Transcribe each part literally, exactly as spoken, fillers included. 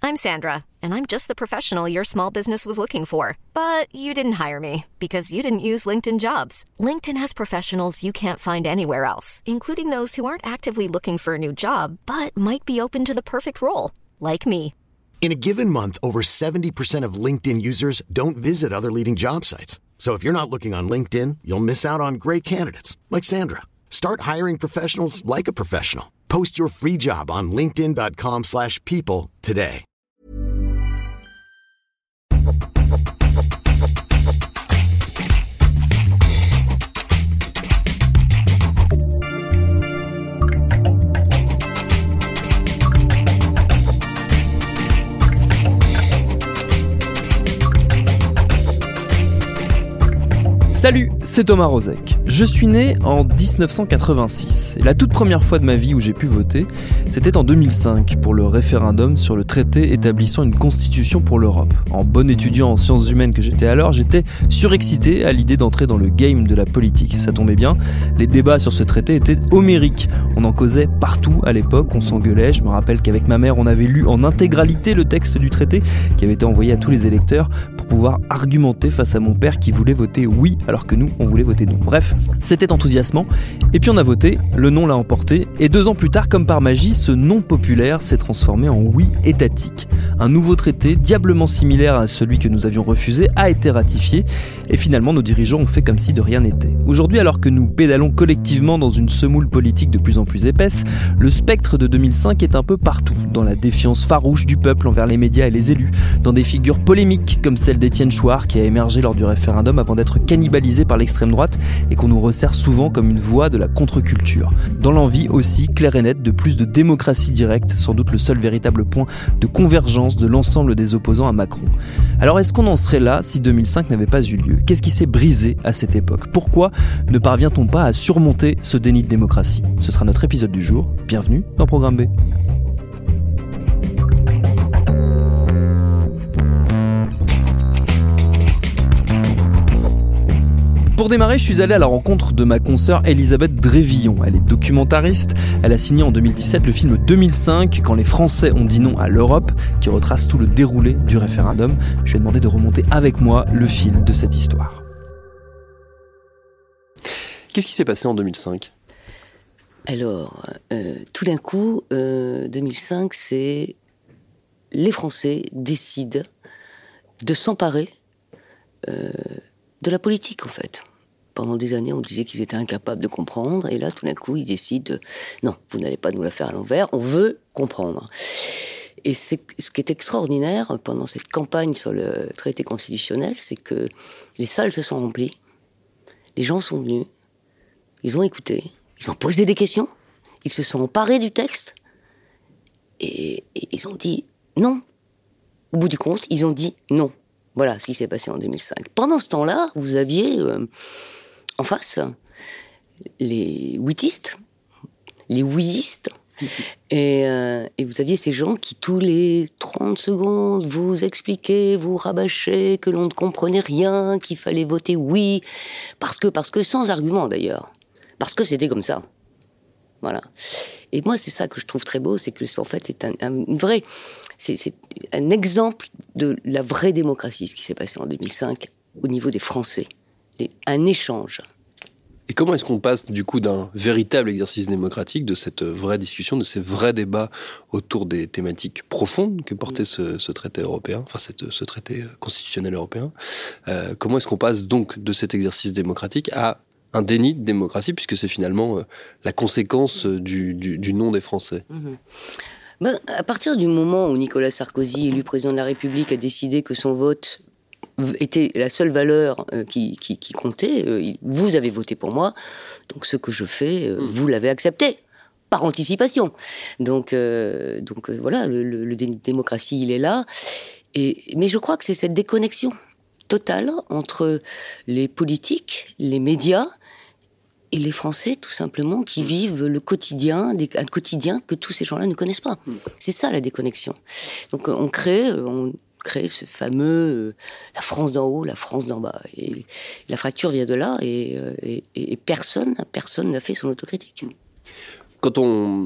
I'm Sandra, and I'm just the professional your small business was looking for. But you didn't hire me because you didn't use LinkedIn Jobs. LinkedIn has professionals you can't find anywhere else, including those who aren't actively looking for a new job, but might be open to the perfect role, like me. In a given month, over seventy percent of LinkedIn users don't visit other leading job sites. So if you're not looking on LinkedIn, you'll miss out on great candidates like Sandra. Start hiring professionals like a professional. Post your free job on linkedin.com slash people today. Salut, c'est Thomas Rozek. Je suis né en dix-neuf cent quatre-vingt-six et la toute première fois de ma vie où j'ai pu voter, c'était en deux mille cinq pour le référendum sur le traité établissant une constitution pour l'Europe. En bon étudiant en sciences humaines que j'étais alors, j'étais surexcité à l'idée d'entrer dans le game de la politique. Ça tombait bien, les débats sur ce traité étaient homériques. On en causait partout à l'époque, on s'engueulait. Je me rappelle qu'avec ma mère, on avait lu en intégralité le texte du traité qui avait été envoyé à tous les électeurs pour pouvoir argumenter face à mon père qui voulait voter oui alors que nous, on voulait voter non. Bref, c'était enthousiasmant. Et puis on a voté, le non l'a emporté, et deux ans plus tard, comme par magie, ce non populaire s'est transformé en oui étatique. Un nouveau traité, diablement similaire à celui que nous avions refusé, a été ratifié, et finalement nos dirigeants ont fait comme si de rien n'était. Aujourd'hui, alors que nous pédalons collectivement dans une semoule politique de plus en plus épaisse, le spectre de deux mille cinq est un peu partout, dans la défiance farouche du peuple envers les médias et les élus, dans des figures polémiques comme celle d'Étienne Chouard qui a émergé lors du référendum avant d'être cannibalisé par l'extrême droite et qu'on nous resserre souvent comme une voix de la contre-culture. Dans l'envie aussi claire et nette de plus de démocratie directe, sans doute le seul véritable point de convergence de l'ensemble des opposants à Macron. Alors est-ce qu'on en serait là si deux mille cinq n'avait pas eu lieu ? Qu'est-ce qui s'est brisé à cette époque ? Pourquoi ne parvient-on pas à surmonter ce déni de démocratie ? Ce sera notre épisode du jour. Bienvenue dans Programme B. Pour démarrer, je suis allé à la rencontre de ma consoeur Elisabeth Drévillon. Elle est documentariste. Elle a signé en deux mille dix-sept le film deux mille cinq, Quand les Français ont dit non à l'Europe, qui retrace tout le déroulé du référendum. Je lui ai demandé de remonter avec moi le fil de cette histoire. Qu'est-ce qui s'est passé en deux mille cinq ? Alors, euh, tout d'un coup, euh, deux mille cinq, c'est les Français décident de s'emparer euh, de la politique, en fait. Pendant des années, on disait qu'ils étaient incapables de comprendre, et là, tout d'un coup, ils décident de, non, vous n'allez pas nous la faire à l'envers, on veut comprendre. Et c'est, ce qui est extraordinaire pendant cette campagne sur le traité constitutionnel, c'est que les salles se sont remplies, les gens sont venus, ils ont écouté, ils ont posé des questions, ils se sont emparés du texte, et, et ils ont dit non. Au bout du compte, ils ont dit non. Voilà ce qui s'est passé en deux mille cinq. Pendant ce temps-là, vous aviez euh, en face les ouitistes, les ouiistes, et, euh, et vous aviez ces gens qui, tous les trente secondes, vous expliquaient, vous rabâchaient que l'on ne comprenait rien, qu'il fallait voter oui, parce que, parce que sans argument d'ailleurs, parce que c'était comme ça. Voilà. Et moi, c'est ça que je trouve très beau, c'est que en fait, c'est un, un vrai, c'est, c'est un exemple de la vraie démocratie, ce qui s'est passé en deux mille cinq au niveau des Français, Les, un échange. Et comment est-ce qu'on passe du coup d'un véritable exercice démocratique, de cette vraie discussion, de ces vrais débats autour des thématiques profondes que portait ce, ce traité européen, enfin cette, ce traité constitutionnel européen, euh, comment est-ce qu'on passe donc de cet exercice démocratique à un déni de démocratie, puisque c'est finalement euh, la conséquence euh, du, du, du non des Français. Mmh. Ben, à partir du moment où Nicolas Sarkozy, élu président de la République, a décidé que son vote était la seule valeur euh, qui, qui, qui comptait, euh, il, vous avez voté pour moi, donc ce que je fais, euh, mmh. vous l'avez accepté, par anticipation. Donc, euh, donc euh, voilà, le, le, le déni de démocratie, il est là. Et, mais je crois que c'est cette déconnexion totale entre les politiques, les médias, et les Français, tout simplement, qui vivent le quotidien, des, un quotidien que tous ces gens-là ne connaissent pas. C'est ça, la déconnexion. Donc, on crée, on crée ce fameux euh, la France d'en haut, la France d'en bas. Et la fracture vient de là, et, et, et personne, personne n'a fait son autocritique. Quand on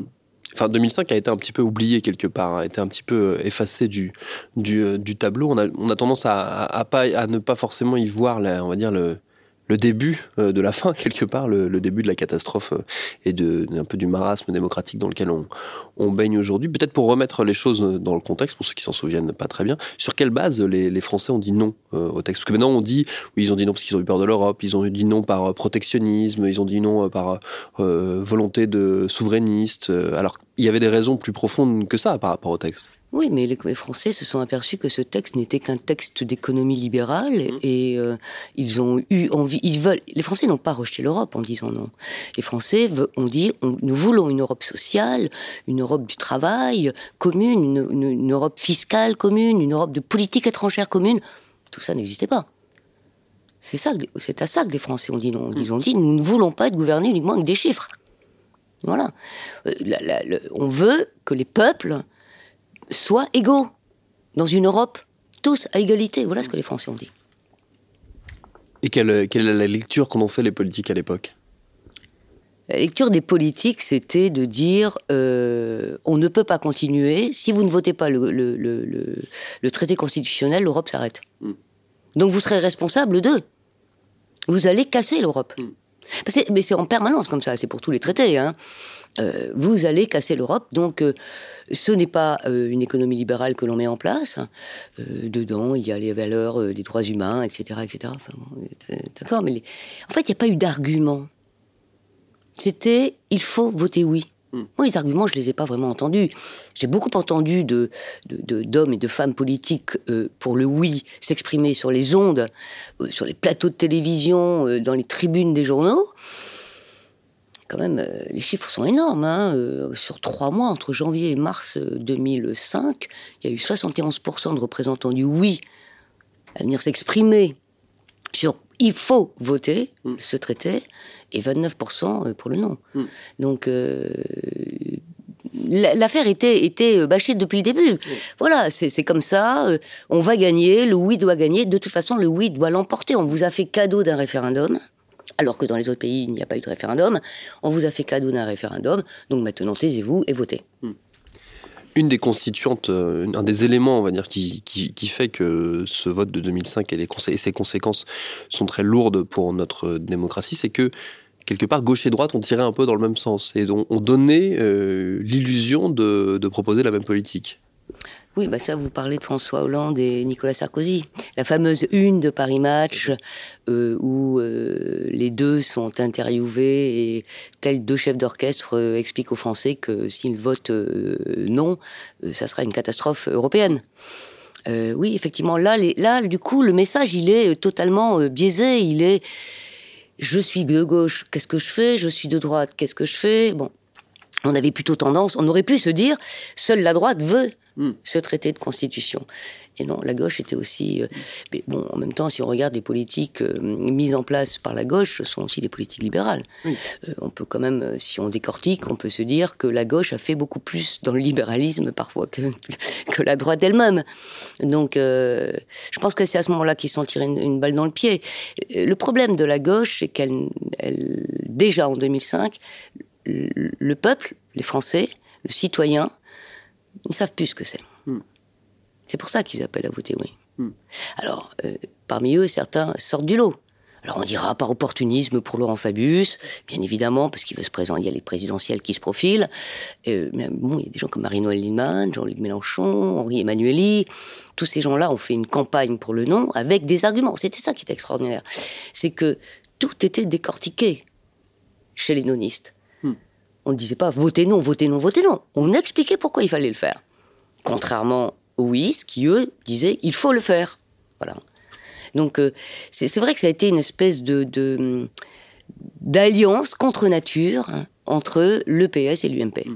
Enfin, deux mille cinq a été un petit peu oublié quelque part, a été un petit peu effacé du, du, du tableau. On a, on a tendance à, à, à, pas, à ne pas forcément y voir, la, on va dire, le, le début de la fin, quelque part, le, le début de la catastrophe et de, un peu du marasme démocratique dans lequel on, on baigne aujourd'hui. Peut-être pour remettre les choses dans le contexte, pour ceux qui s'en souviennent pas très bien, sur quelle base les, les Français ont dit non euh, au texte? Parce que maintenant on dit, oui, ils ont dit non parce qu'ils ont eu peur de l'Europe, ils ont dit non par protectionnisme, ils ont dit non par euh, volonté de souverainiste, alors il y avait des raisons plus profondes que ça par rapport au texte. Oui, mais les Français se sont aperçus que ce texte n'était qu'un texte d'économie libérale mmh. et euh, ils ont eu envie. Ils veulent. Les Français n'ont pas rejeté l'Europe en disant non. Les Français ont dit on, nous voulons une Europe sociale, une Europe du travail commune, une, une, une Europe fiscale commune, une Europe de politique étrangère commune. Tout ça n'existait pas. C'est ça, c'est à ça que les Français ont dit non. Ils ont dit nous ne voulons pas être gouvernés uniquement avec des chiffres. Voilà. La, la, la, on veut que les peuples soient égaux dans une Europe, tous à égalité. Voilà ce que les Français ont dit. Et quelle, quelle est la lecture qu'en ont fait les politiques à l'époque? La lecture des politiques, c'était de dire euh, on ne peut pas continuer, si vous ne votez pas le, le, le, le, le traité constitutionnel, l'Europe s'arrête. Mm. Donc vous serez responsable d'eux. Vous allez casser l'Europe. Mm. C'est, mais c'est en permanence comme ça, c'est pour tous les traités. Hein. Euh, vous allez casser l'Europe, donc euh, ce n'est pas euh, une économie libérale que l'on met en place. Euh, dedans, il y a les valeurs euh, des droits humains, et cetera, et cetera. Enfin, bon, euh, d'accord, mais les... en fait, il n'y a pas eu d'argument. C'était il faut voter oui. Moi, les arguments, je ne les ai pas vraiment entendus. J'ai beaucoup entendu de, de, de, d'hommes et de femmes politiques euh, pour le oui s'exprimer sur les ondes, euh, sur les plateaux de télévision, euh, dans les tribunes des journaux. Quand même, euh, les chiffres sont énormes. Hein. Euh, sur trois mois, entre janvier et mars deux mille cinq, il y a eu soixante et onze pour cent de représentants du oui à venir s'exprimer sur il faut voter mmh. ce traité, et vingt-neuf pour cent pour le non. Mmh. Donc, euh, l'affaire était, était bâchée depuis le début. Mmh. Voilà, c'est, c'est comme ça, euh, on va gagner, le oui doit gagner, de toute façon, le oui doit l'emporter. On vous a fait cadeau d'un référendum, alors que dans les autres pays, il n'y a pas eu de référendum. On vous a fait cadeau d'un référendum, donc maintenant, taisez-vous et votez. Mmh. Une des constituantes, un des éléments, on va dire, qui, qui, qui fait que ce vote de deux mille cinq et, les consé- et ses conséquences sont très lourdes pour notre démocratie, c'est que, quelque part, gauche et droite ont tiré un peu dans le même sens et ont, ont donné euh, l'illusion de, de proposer la même politique. Oui, bah ça, vous parlez de François Hollande et Nicolas Sarkozy. La fameuse une de Paris Match, euh, où euh, les deux sont interviewés et, tels deux chefs d'orchestre, euh, expliquent aux Français que s'ils votent euh, non, euh, ça sera une catastrophe européenne. Euh, oui, effectivement, là, les, là, du coup, le message, il est totalement euh, biaisé. Il est « je suis de gauche, qu'est-ce que je fais ? Je suis de droite, qu'est-ce que je fais ?» Bon, on avait plutôt tendance, on aurait pu se dire « seule la droite veut ». Mmh. Ce traité de constitution. Et non, la gauche était aussi... Euh, mais bon, en même temps, si on regarde les politiques euh, mises en place par la gauche, ce sont aussi des politiques libérales. Oui. Euh, on peut quand même, euh, si on décortique, on peut se dire que la gauche a fait beaucoup plus dans le libéralisme parfois que, que la droite elle-même. Donc, euh, je pense que c'est à ce moment-là qu'ils se sont tirés une, une balle dans le pied. Le problème de la gauche, c'est qu'elle, elle, déjà en deux mille cinq, le, le peuple, les Français, le citoyen, ils ne savent plus ce que c'est. Mm. C'est pour ça qu'ils appellent à voter oui. Mm. Alors, euh, parmi eux, certains sortent du lot. Alors, on dira par opportunisme pour Laurent Fabius, bien évidemment, parce qu'il veut se présenter, il y a les présidentielles qui se profilent. Euh, mais bon, il y a des gens comme Marie-Noëlle Lienemann, Jean-Luc Mélenchon, Henri Emmanuelli. Tous ces gens-là ont fait une campagne pour le non avec des arguments. C'était ça qui était extraordinaire. C'est que tout était décortiqué chez les nonistes. On ne disait pas « votez non, votez non, votez non ». On expliquait pourquoi il fallait le faire. Contrairement aux ouïs, qui, eux, disaient « il faut le faire ». Voilà. Donc, euh, c'est, c'est vrai que ça a été une espèce de, de, d'alliance contre nature hein, entre l'E P S et l'U M P.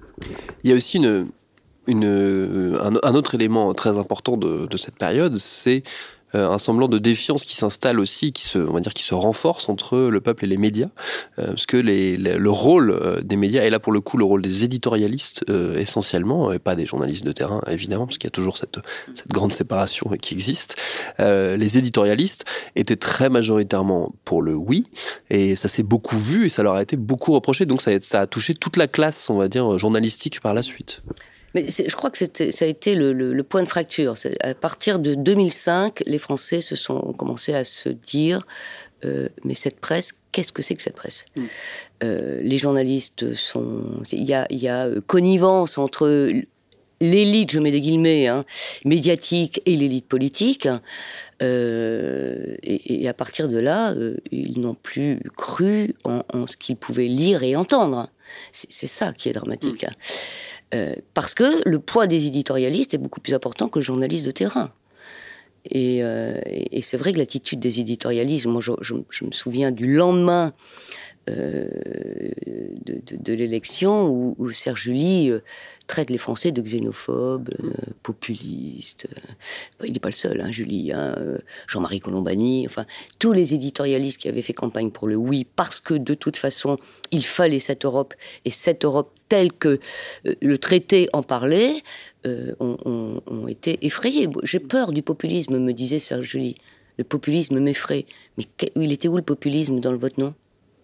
Il y a aussi une, une, un, un autre élément très important de, de cette période, c'est euh, un semblant de défiance qui s'installe aussi, qui se, on va dire, qui se renforce entre le peuple et les médias, euh, parce que les, les, le rôle euh, des médias, et là pour le coup le rôle des éditorialistes euh, essentiellement, et pas des journalistes de terrain évidemment, parce qu'il y a toujours cette, cette grande séparation qui existe, euh, les éditorialistes étaient très majoritairement pour le oui, et ça s'est beaucoup vu, et ça leur a été beaucoup reproché, donc ça, ça a touché toute la classe, on va dire, journalistique par la suite. Mais je crois que c'était, ça a été le, le, le point de fracture. C'est, à partir de deux mille cinq, les Français se sont commencé à se dire euh, mais cette presse, qu'est-ce que c'est que cette presse ? mm. euh, Les journalistes sont... Il y a, il y a connivence entre l'élite, je mets des guillemets, hein, médiatique et l'élite politique. Euh, et, et à partir de là, euh, ils n'ont plus cru en, en ce qu'ils pouvaient lire et entendre. C'est, c'est ça qui est dramatique. Mm. Euh, parce que le poids des éditorialistes est beaucoup plus important que le journaliste de terrain. Et, euh, et c'est vrai que l'attitude des éditorialistes, moi je, je, je me souviens du lendemain euh, de, de, de l'élection où, où Serge July euh, traite les Français de xénophobes, euh, populistes. Euh, il n'est pas le seul, hein, July, hein, euh, Jean-Marie Colombani, enfin tous les éditorialistes qui avaient fait campagne pour le oui, parce que de toute façon il fallait cette Europe, et cette Europe telle que euh, le traité en parlait, euh, ont, ont, ont été effrayés. J'ai peur du populisme, me disait Serge July. Le populisme m'effraie. Mais il était où le populisme dans le vote non ?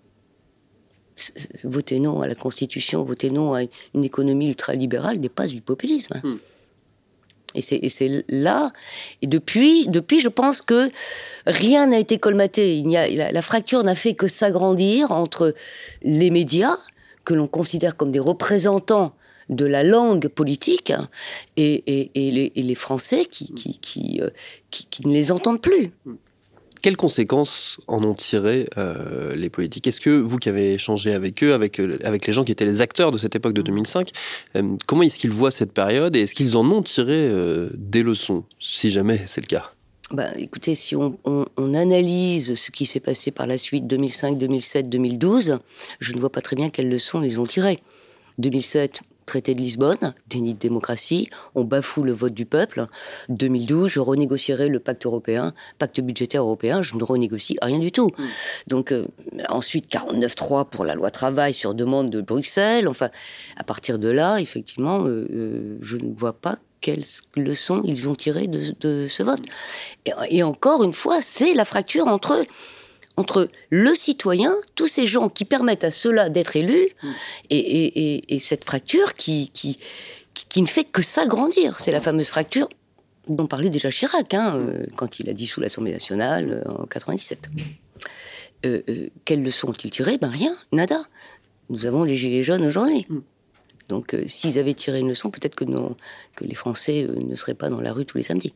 Voter non à la Constitution, voter non à une économie ultralibérale n'est pas du populisme. Hein. Mm. Et, c'est, et c'est là, et depuis, depuis, je pense que rien n'a été colmaté. Il n'y a, la, la fracture n'a fait que s'agrandir entre les médias, que l'on considère comme des représentants de la langue politique, hein, et, et, et, les, et les Français qui, qui, qui, euh, qui, qui ne les entendent plus. Quelles conséquences en ont tiré euh, les politiques ? Est-ce que vous qui avez échangé avec eux, avec, avec les gens qui étaient les acteurs de cette époque de deux mille cinq, euh, comment est-ce qu'ils voient cette période et est-ce qu'ils en ont tiré euh, des leçons, si jamais c'est le cas ? Bah, écoutez, si on, on, on analyse ce qui s'est passé par la suite, deux mille cinq, deux mille sept, deux mille douze, je ne vois pas très bien quelles leçons ils ont tirées. deux mille sept, traité de Lisbonne, déni de démocratie, on bafoue le vote du peuple. deux mille douze, je renégocierai le pacte européen, pacte budgétaire européen, je ne renégocie rien du tout. Mmh. Donc, euh, ensuite, quarante-neuf trois pour la loi travail sur demande de Bruxelles. Enfin, à partir de là, effectivement, euh, euh, je ne vois pas quelles leçons ils ont tirées de, de ce vote. Et, et encore une fois, c'est la fracture entre... entre le citoyen, tous ces gens qui permettent à ceux-là d'être élus, mmh. et, et, et, et cette fracture qui, qui, qui ne fait que s'agrandir. C'est la fameuse fracture dont parlait déjà Chirac, hein, euh, quand il a dissous l'Assemblée nationale euh, en quatre-vingt-dix-sept. Euh, euh, quelles leçons ont-ils tirées ? Ben rien, nada. Nous avons les gilets jaunes aujourd'hui. Mmh. Donc euh, s'ils avaient tiré une leçon, peut-être que, non, que les Français euh, ne seraient pas dans la rue tous les samedis.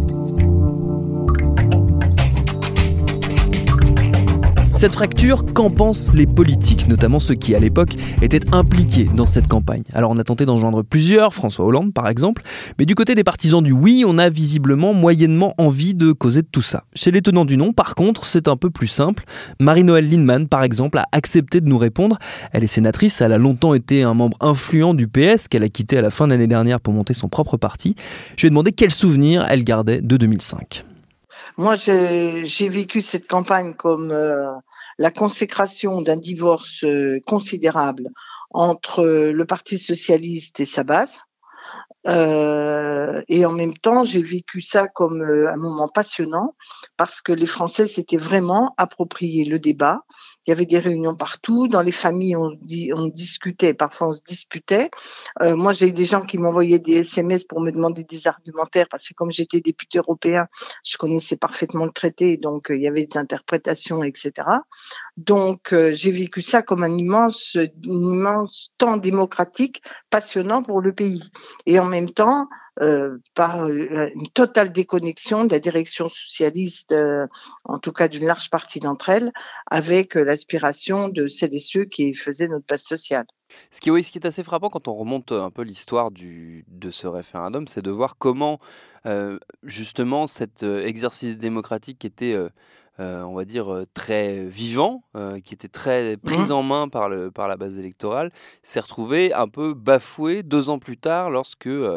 Cette fracture, qu'en pensent les politiques, notamment ceux qui, à l'époque, étaient impliqués dans cette campagne ? Alors on a tenté d'en joindre plusieurs, François Hollande par exemple, mais du côté des partisans du oui, on a visiblement moyennement envie de causer de tout ça. Chez les tenants du non, par contre, c'est un peu plus simple. Marie-Noëlle Lienemann, par exemple, a accepté de nous répondre. Elle est sénatrice, elle a longtemps été un membre influent du P S, qu'elle a quitté à la fin de l'année dernière pour monter son propre parti. Je lui ai demandé quels souvenirs elle gardait de deux mille cinq. Moi, j'ai, j'ai vécu cette campagne comme euh, la consécration d'un divorce euh, considérable entre euh, le Parti socialiste et sa base. Euh, et en même temps, j'ai vécu ça comme euh, un moment passionnant parce que les Français s'étaient vraiment approprié le débat. Il y avait des réunions partout. Dans les familles, on, dit, on discutait, parfois on se disputait. Euh, moi, j'ai eu des gens qui m'envoyaient des S M S pour me demander des argumentaires parce que comme j'étais député européen, je connaissais parfaitement le traité, donc euh, il y avait des interprétations, et cetera. Donc, euh, j'ai vécu ça comme un immense, un immense temps démocratique passionnant pour le pays. Et en même temps, euh, par euh, une totale déconnexion de la direction socialiste, euh, en tout cas d'une large partie d'entre elles, avec euh, l'aspiration de celles et ceux qui faisaient notre base sociale. Ce qui, oui, ce qui est assez frappant quand on remonte un peu l'histoire du, de ce référendum, c'est de voir comment euh, justement cet euh, exercice démocratique qui était, euh, euh, on va dire, euh, très vivant, euh, qui était très pris mmh. en main par, le, par la base électorale, s'est retrouvé un peu bafoué deux ans plus tard lorsque euh,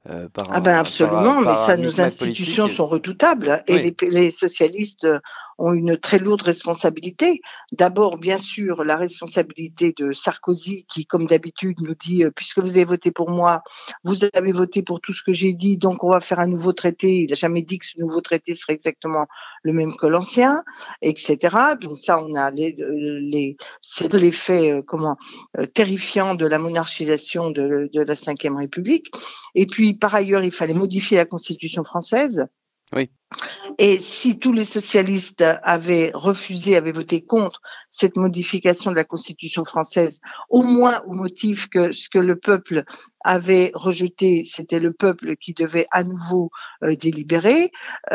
euh, par Ah un, ben absolument, par, par mais ça, un nos micmac institutions politique. sont redoutables et Oui. les, les socialistes ont une très lourde responsabilité. D'abord, bien sûr, la responsabilité de Sarkozy qui, comme d'habitude, nous dit euh, puisque vous avez voté pour moi, vous avez voté pour tout ce que j'ai dit, donc on va faire un nouveau traité. Il n'a jamais dit que ce nouveau traité serait exactement le même que l'ancien, et cetera. Donc ça, on a les, les c'est l'effet euh, comment euh, terrifiant de la monarchisation de, de la Cinquième République. Et puis, par ailleurs, il fallait modifier la Constitution française. Oui. Et si tous les socialistes avaient refusé, avaient voté contre cette modification de la Constitution française, au moins au motif que ce que le peuple avait rejeté, c'était le peuple qui devait à nouveau euh, délibérer,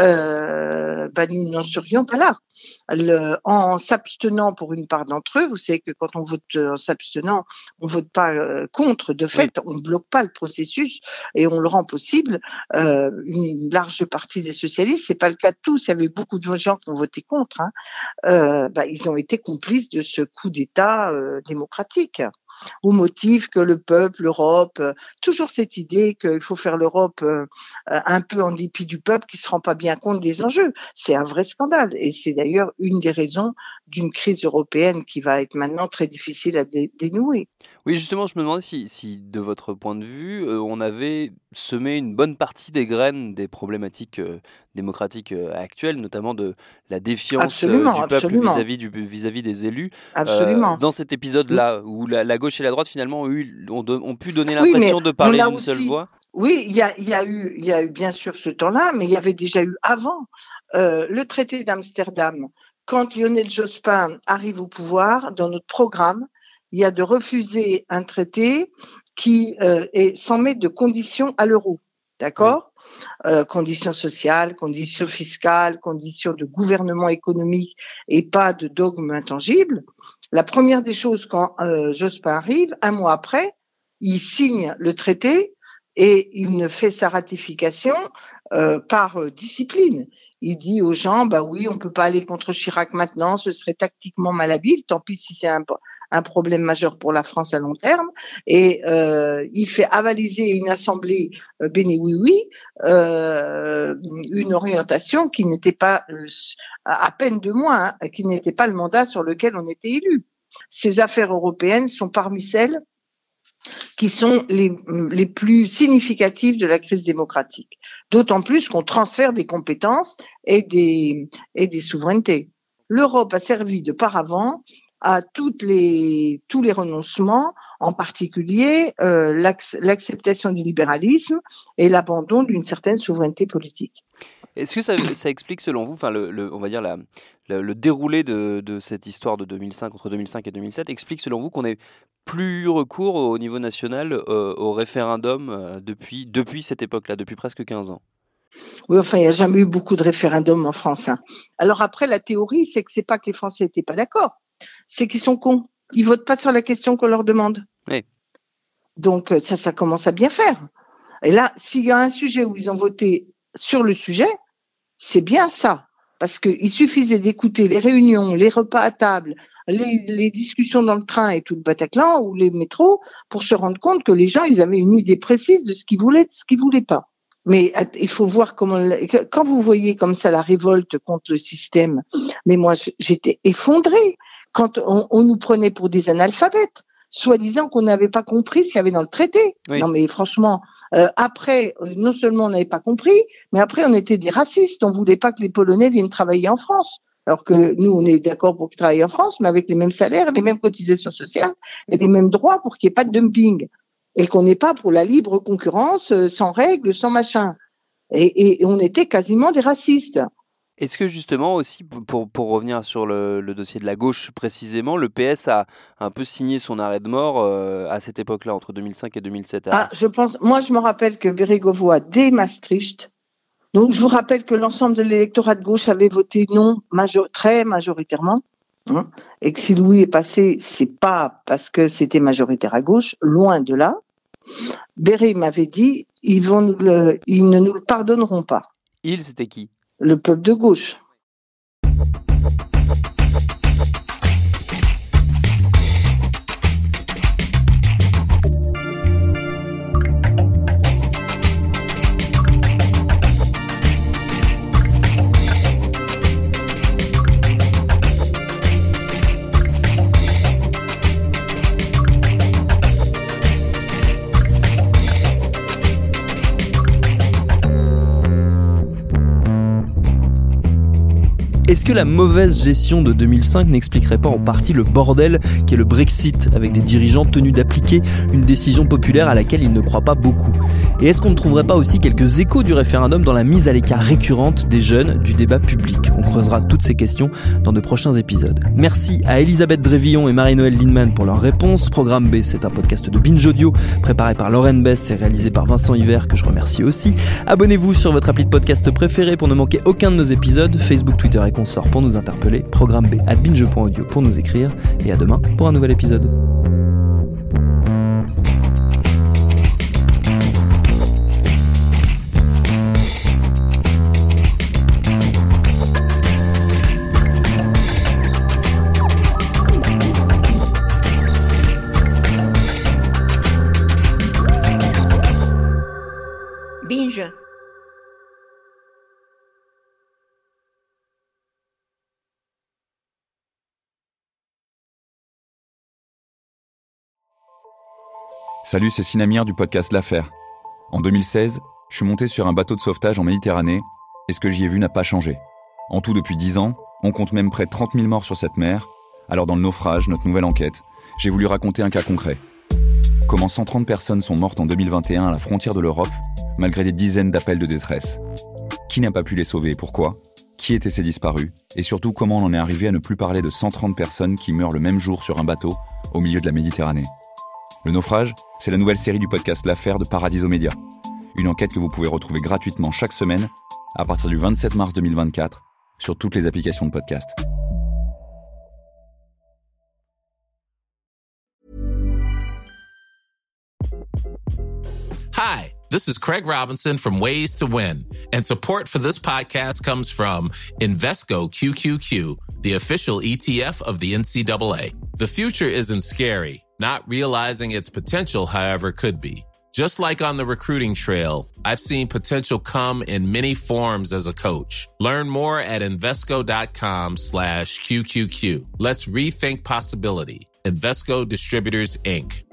euh, ben nous n'en serions pas là. Le, en s'abstenant pour une part d'entre eux, vous savez que quand on vote en s'abstenant, on vote pas euh, contre, de fait, oui. On ne bloque pas le processus et on le rend possible. Euh, une large partie des socialistes, c'est pas le cas de tous, il y avait beaucoup de gens qui ont voté contre, hein, euh, bah, ils ont été complices de ce coup d'État euh, démocratique. Au motif que le peuple, l'Europe, euh, toujours cette idée qu'il faut faire l'Europe euh, un peu en dépit du peuple qui se rend pas bien compte des enjeux. C'est un vrai scandale et c'est d'ailleurs une des raisons d'une crise européenne qui va être maintenant très difficile à dé- dénouer. Oui, justement, je me demandais si, si de votre point de vue, euh, on avait semé une bonne partie des graines des problématiques euh, démocratiques euh, actuelles, notamment de la défiance euh, du peuple absolument. vis-à-vis, du, vis-à-vis des élus. Absolument. Euh, dans cet épisode-là, où la, la gauche et la droite finalement ont, eu, ont, don, ont pu donner oui, l'impression de parler d'une aussi, seule voix. Oui, il y a, il y a eu, il y a eu bien sûr ce temps-là, mais il y avait déjà eu avant euh, le traité d'Amsterdam. Quand Lionel Jospin arrive au pouvoir, dans notre programme, il y a de refuser un traité qui euh, est sans mettre de conditions à l'euro, d'accord ? Oui. Euh, conditions sociales, conditions fiscales, conditions de gouvernement économique et pas de dogme intangible. La première des choses, quand euh, Jospin arrive, un mois après, il signe le traité et il ne fait sa ratification euh, par euh, discipline. Il dit aux gens, bah oui, on peut pas aller contre Chirac maintenant, ce serait tactiquement malhabile, tant pis si c'est un, un problème majeur pour la France à long terme. Et euh, il fait avaliser une assemblée euh, béni oui oui, euh, une orientation qui n'était pas, euh, à peine deux mois, hein, qui n'était pas le mandat sur lequel on était élu. Ces affaires européennes sont parmi celles qui sont les, les plus significatives de la crise démocratique. D'autant plus qu'on transfère des compétences et des, et des souverainetés. L'Europe a servi de paravent à toutes les, tous les renoncements, en particulier euh, l'acceptation du libéralisme et l'abandon d'une certaine souveraineté politique. Est-ce que ça, ça explique, selon vous, enfin, le, le, on va dire la, le, le déroulé de, de cette histoire de deux mille cinq, entre deux mille cinq et deux mille sept, explique, selon vous, qu'on ait plus eu recours au niveau national euh, au référendum euh, depuis, depuis cette époque-là, depuis presque quinze ans? Oui, enfin, il n'y a jamais eu beaucoup de référendums en France. Hein. Alors après, la théorie, c'est que c'est pas que les Français n'étaient pas d'accord, c'est qu'ils sont cons. Ils votent pas sur la question qu'on leur demande. Oui. Donc ça, ça commence à bien faire. Et là, s'il y a un sujet où ils ont voté sur le sujet, c'est bien ça. Parce qu'il suffisait d'écouter les réunions, les repas à table, les, les discussions dans le train et tout le Bataclan ou les métros pour se rendre compte que les gens, ils avaient une idée précise de ce qu'ils voulaient, de ce qu'ils voulaient pas. Mais il faut voir comment, quand vous voyez comme ça la révolte contre le système, mais moi j'étais effondrée quand on, on nous prenait pour des analphabètes, soi-disant qu'on n'avait pas compris ce qu'il y avait dans le traité. Oui. Non mais franchement, euh, après, non seulement on n'avait pas compris, mais après on était des racistes, on voulait pas que les Polonais viennent travailler en France. Alors que nous, on est d'accord pour qu'ils travaillent en France, mais avec les mêmes salaires, les mêmes cotisations sociales et les mêmes droits pour qu'il n'y ait pas de dumping. Et qu'on n'est pas pour la libre concurrence, sans règles, sans machin. Et, et on était quasiment des racistes. Est-ce que justement aussi, pour, pour revenir sur le, le dossier de la gauche précisément, le P S a un peu signé son arrêt de mort euh, à cette époque-là, entre deux mille cinq et deux mille sept? Ah, je pense, moi je me rappelle que Bérégovoy, dès Maastricht, donc je vous rappelle que l'ensemble de l'électorat de gauche avait voté non major- très majoritairement. Hein, et que si Louis est passé, c'est pas parce que c'était majoritaire à gauche, loin de là. Béré m'avait dit, ils, vont nous le, ils ne nous le pardonneront pas. Il, c'était qui? Le peuple de gauche. Est-ce que la mauvaise gestion de deux mille cinq n'expliquerait pas en partie le bordel qu'est le Brexit, avec des dirigeants tenus d'appliquer une décision populaire à laquelle ils ne croient pas beaucoup? Et est-ce qu'on ne trouverait pas aussi quelques échos du référendum dans la mise à l'écart récurrente des jeunes du débat public? On creusera toutes ces questions dans de prochains épisodes. Merci à Elisabeth Drévillon et Marie-Noëlle Lindemann pour leurs réponses. Programme B, c'est un podcast de Binge Audio, préparé par Lauren Bess et réalisé par Vincent Hiver, que je remercie aussi. Abonnez-vous sur votre appli de podcast préféré pour ne manquer aucun de nos épisodes. Facebook, Twitter et consorts pour nous interpeller. Programme B at binge point audio pour nous écrire. Et à demain pour un nouvel épisode. Binge. Salut, c'est Sinamir du podcast L'Affaire. En deux mille seize, je suis monté sur un bateau de sauvetage en Méditerranée et ce que j'y ai vu n'a pas changé. En tout, depuis dix ans, on compte même près de trente mille morts sur cette mer. Alors dans le naufrage, notre nouvelle enquête, j'ai voulu raconter un cas concret. Comment cent trente personnes sont mortes en deux mille vingt et un à la frontière de l'Europe, malgré des dizaines d'appels de détresse. Qui n'a pas pu les sauver et pourquoi? Qui étaient ces disparus? Et surtout, comment on en est arrivé à ne plus parler de cent trente personnes qui meurent le même jour sur un bateau au milieu de la Méditerranée? Le naufrage, c'est la nouvelle série du podcast L'Affaire de Paradiso Média. Une enquête que vous pouvez retrouver gratuitement chaque semaine à partir du vingt-sept mars deux mille vingt-quatre sur toutes les applications de podcast. Hi, this is Craig Robinson from Ways to Win, and support for this podcast comes from Invesco Q Q Q, the official E T F of the N C double A. The future isn't scary. Not realizing its potential, however, could be. Just like on the recruiting trail, I've seen potential come in many forms as a coach. Learn more at Invesco.com slash QQQ. Let's rethink possibility. Invesco Distributors, Incorporated.